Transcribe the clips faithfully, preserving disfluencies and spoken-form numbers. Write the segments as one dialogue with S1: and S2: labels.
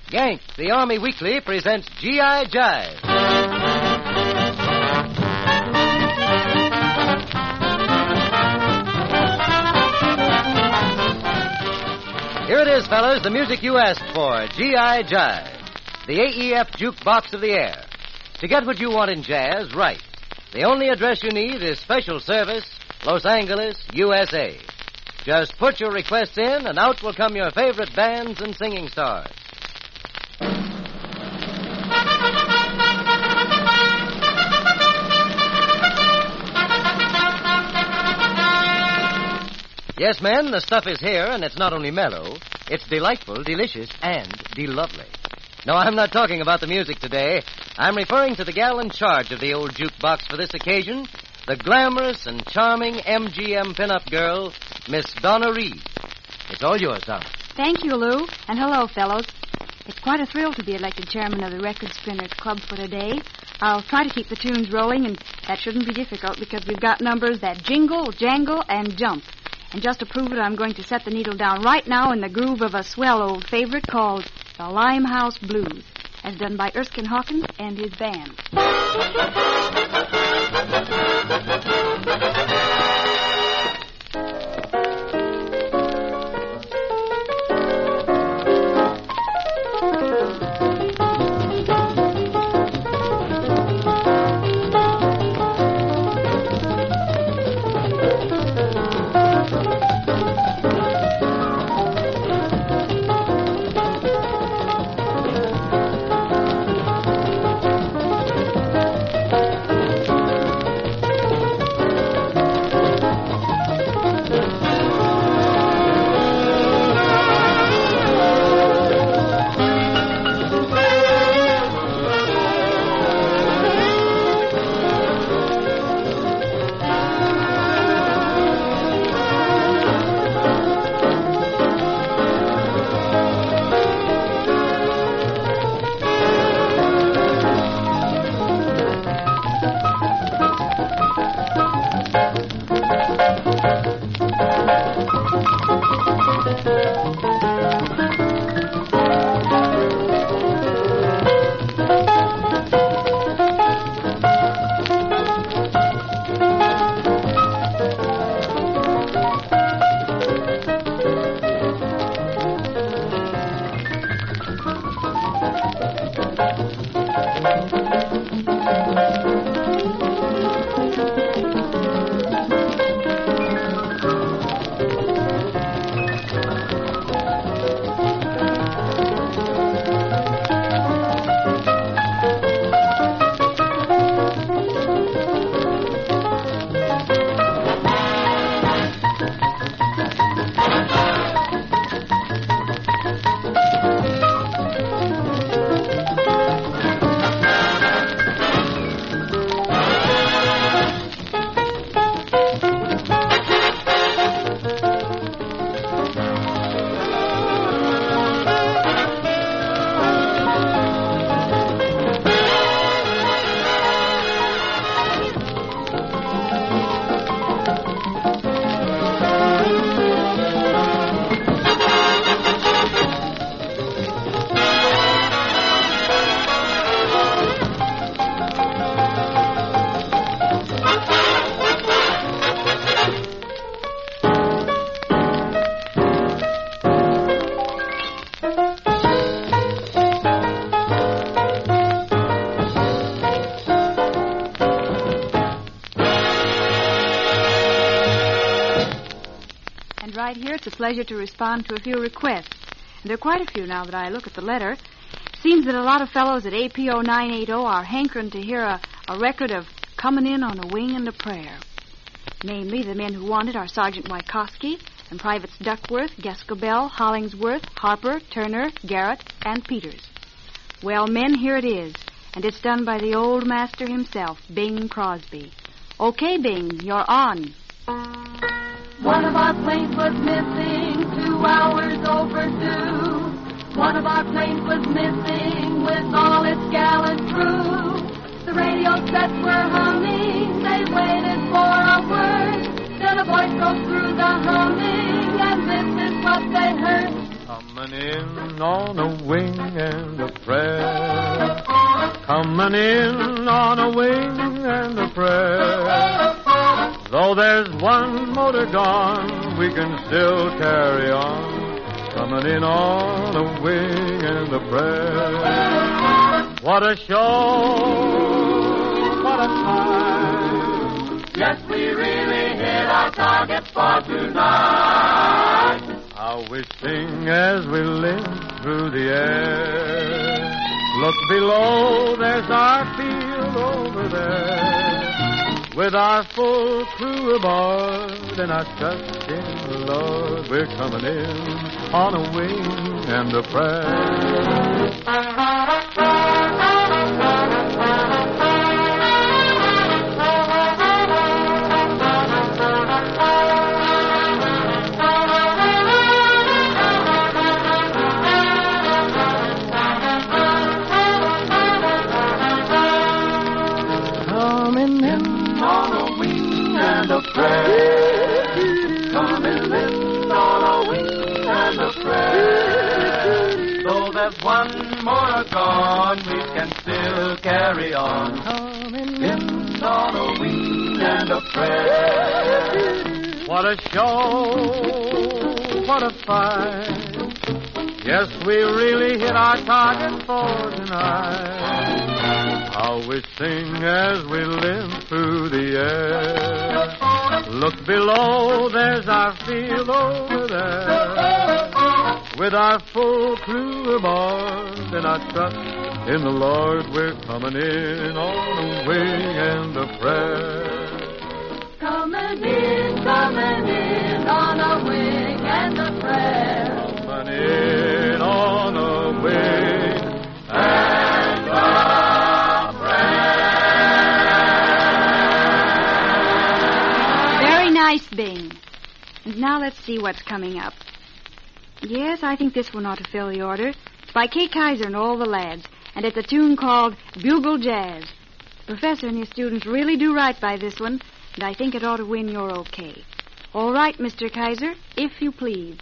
S1: Yank, the Army Weekly, presents G I. Jive. Here it is, fellas, the music you asked for, G I. Jive, the A E F jukebox of the air. To get what you want in jazz, right. The only address you need is Special Service, Los Angeles, U S A. Just put your requests in, and out will come your favorite bands and singing stars. Yes, men, the stuff is here, and it's not only mellow, it's delightful, delicious, and de-lovely. No, I'm not talking about the music today. I'm referring to the gal in charge of the old jukebox for this occasion, the glamorous and charming M G M pinup girl, Miss Donna Reed. It's all yours, Donna.
S2: Thank you, Lou, and hello, fellows. It's quite a thrill to be elected chairman of the Record Spinners Club for today. I'll try to keep the tunes rolling, and that shouldn't be difficult because we've got numbers that jingle, jangle, and jump. And just to prove it, I'm going to set the needle down right now in the groove of a swell old favorite called The Limehouse Blues, as done by Erskine Hawkins and his band. Right here, it's a pleasure to respond to a few requests. And there are quite a few now that I look at the letter. It seems that a lot of fellows at A P O nine eighty are hankering to hear a, a record of Coming In on a Wing and a Prayer. Namely, the men who want it are Sergeant Wykoski and Privates Duckworth, Gescobell, Hollingsworth, Harper, Turner, Garrett, and Peters. Well, men, here it is. And it's done by the old master himself, Bing Crosby. Okay, Bing, you're on.
S3: One of our planes was missing, two hours overdue. One of our planes was missing with all its gallant crew. The radio sets were humming, they waited for a word. Then a voice broke through the humming, and this is what they heard.
S4: Coming Coming in on a wing and a prayer. Coming in on a wing and a prayer. Though there's one motor gone, we can still carry on. Coming in on a wing and a prayer. What a show, what a time.
S3: Yes, we really hit our target for tonight.
S4: How we sing as we limp through the air. Look below, there's our field over there. With our full crew aboard and our trust in the Lord, we're coming in on a wing and a prayer.
S3: Coming in on a wing and a prayer. Coming in on a wing and a prayer. Though there's one more gone, we can still carry on. Coming in on a wing and a prayer.
S4: What a show, what a fight. Yes, we really hit our target for tonight. How we sing as we limp through the air. Look below, there's our field over there. With our full crew aboard and our trust in the Lord, we're coming in on a wing and a prayer.
S3: Coming in, coming in on a wing and a prayer.
S4: Coming in on a wing and a
S2: Very nice, Bing. And now let's see what's coming up. Yes, I think this one ought to fill the order. It's by Kay Kaiser and all the lads, and it's a tune called Bugle Jazz. The professor and his students really do right by this one, and I think it ought to win your okay. All right, Mister Kaiser, if you please.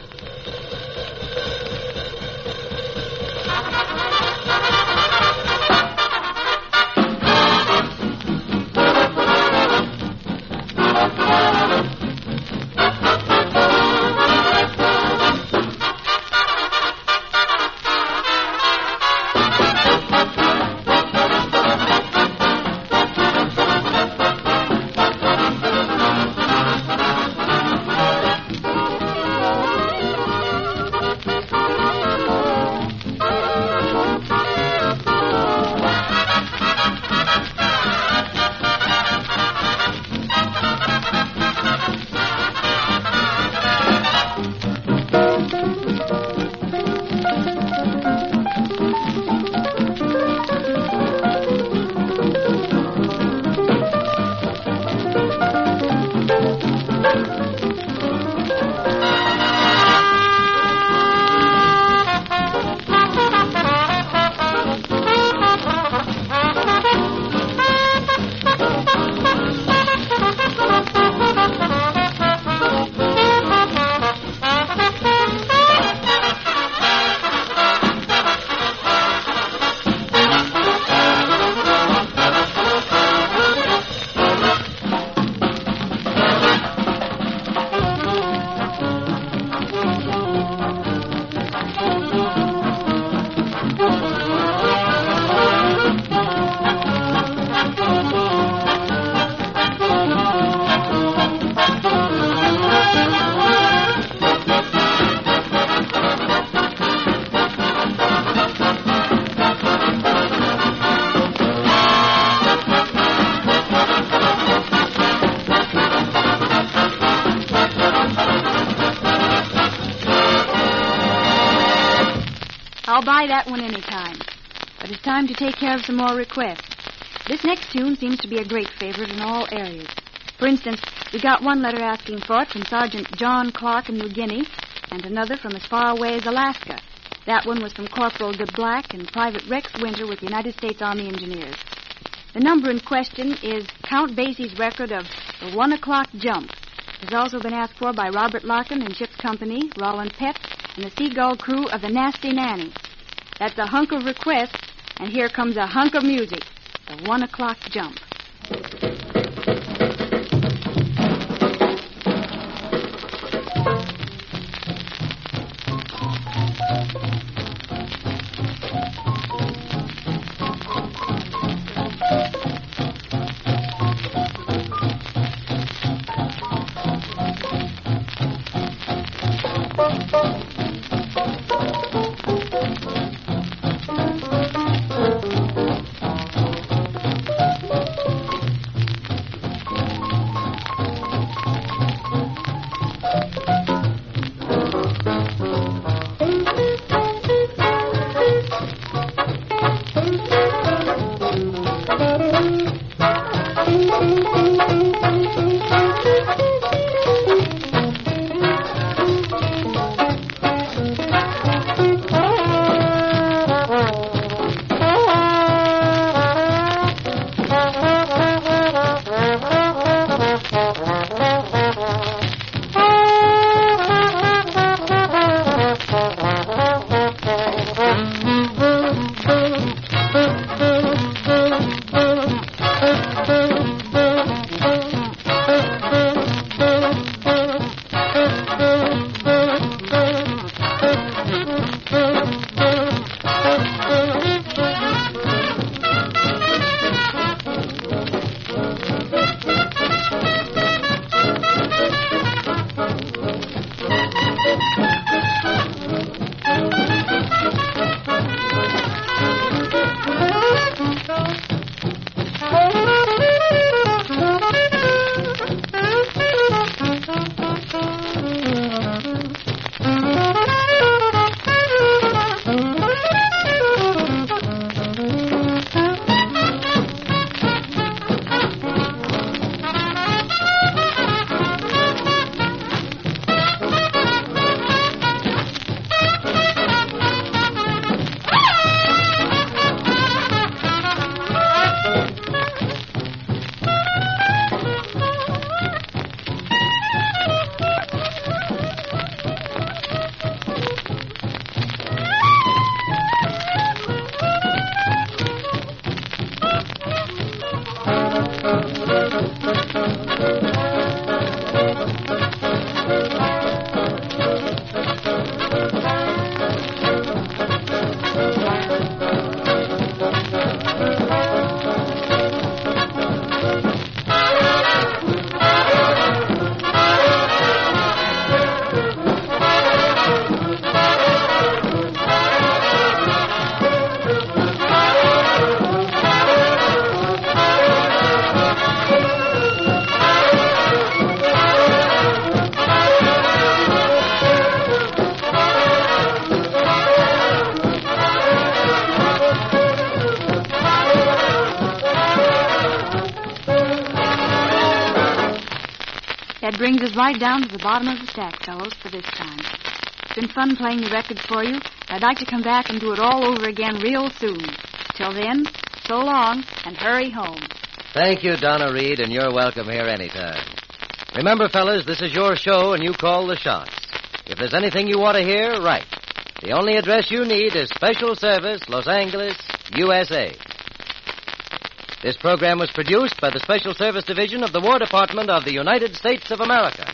S2: I'll buy that one any time. But it's time to take care of some more requests. This next tune seems to be a great favorite in all areas. For instance, we got one letter asking for it from Sergeant John Clark in New Guinea, and another from as far away as Alaska. That one was from Corporal De Black and Private Rex Winter with the United States Army Engineers. The number in question is Count Basie's record of the one o'clock jump. It has also been asked for by Robert Larkin and Ship's Company, Roland Pett, and the Seagull crew of the Nasty Nanny. That's a hunk of requests, and here comes a hunk of music, the one o'clock jump. That brings us right down to the bottom of the stack, fellows, for this time. It's been fun playing the records for you. I'd like to come back and do it all over again real soon. Till then, so long, and hurry home.
S1: Thank you, Donna Reed, and you're welcome here anytime. Remember, fellas, this is your show, and you call the shots. If there's anything you want to hear, write. The only address you need is Special Service, Los Angeles, U S A. This program was produced by the Special Service Division of the War Department of the United States of America.